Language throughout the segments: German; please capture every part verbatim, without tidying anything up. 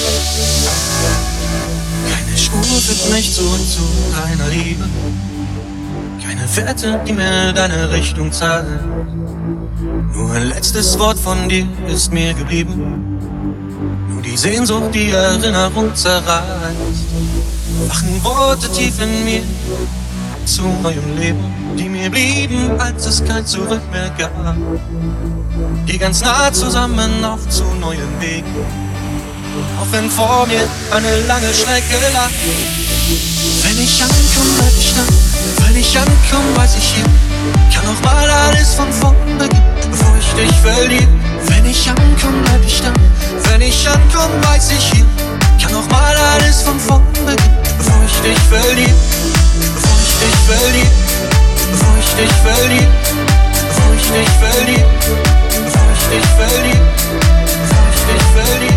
Keine Spur führt mich zurück zu deiner Liebe. Keine Fährte, die mir deine Richtung zeigt. Nur ein letztes Wort von dir ist mir geblieben. Nur die Sehnsucht, die Erinnerung zerreißt. Wachen Worte tief in mir zu neuem Leben, die mir blieben, als es kein Zurück mehr gab. Die ganz nah zusammen auf zu neuen Wegen, auch wenn vor mir eine lange Strecke lag. Wenn ich ankomme, bleib ich da. Wenn ich ankomme, weiß ich hier kann noch mal alles von vorn beginnen, bevor ich dich verliere. Wenn ich ankomme, bleib ich da. Wenn ich ankomme, weiß ich hier kann noch mal alles von vorn beginnen, bevor ich dich verliere. Bevor ich dich verliere. Bevor ich dich verliere. Bevor ich dich verliere. Bevor ich dich verliere. Bevor ich dich verliere.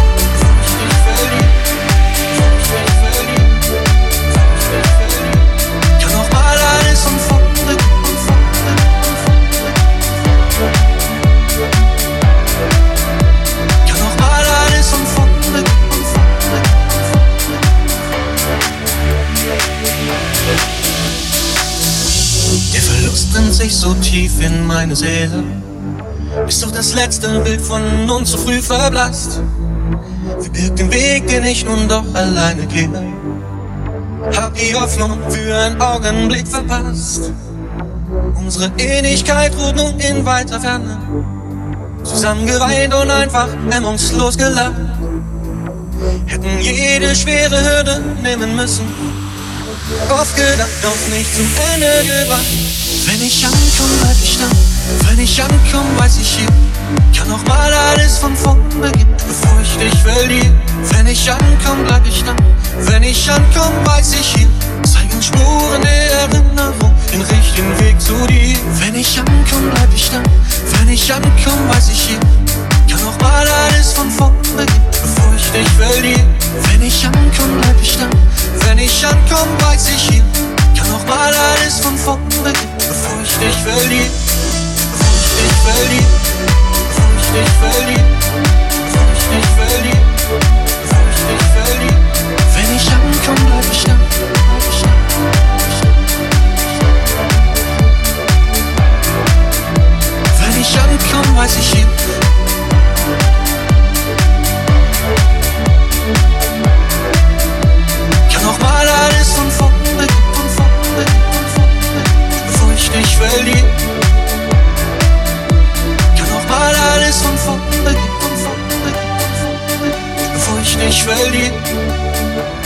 Der Verlust brennt sich so tief in meine Seele, bis doch das letzte Bild von uns so früh verblasst. Verbirgt den Weg, den ich nun doch alleine gehe. Hab die Hoffnung für einen Augenblick verpasst. Unsere Ähnlichkeit ruht nun in weiter Ferne, zusammengeweint und einfach hemmungslos gelacht. Hätten jede schwere Hürde nehmen müssen, oft gedacht, doch nicht zum Ende gebracht. Wenn ich ankomme, bleib ich da. Wenn ich ankomme, weiß ich hier kann noch mal alles von vorn beginnen, bevor ich dich verliere. Wenn ich ankomme, bleib ich da. Wenn ich ankomme, weiß ich hier zeigen Spuren der Erinnerung den richtigen Weg zu dir. Wenn ich ankomme, bleib ich da. Wenn ich ankomme, weiß ich hier kann noch mal alles von vorn beginnen, bevor ich dich verliere. Wenn ich ankomme, bleib ich da. Wenn ich ankomme, weiß ich hier kann noch mal alles von vorn beginnen, bevor ich dich verliere. Bevor ich dich verliere. Bevor ich dich verliere. Bevor ich dich verliere. Bevor ich dich verliere. Wenn ich ankomme, bleib ich da. Bleib ich da. Wenn ich ankomme, weiß ich hier kann noch mal alles von vorn beginnen, von vorn beginnen, von vorn beginnen, bevor ich dich verliere. Kann noch mal alles von vorn beginnen, von vorn beginnen, von vorn beginnen, bevor ich dich verliere.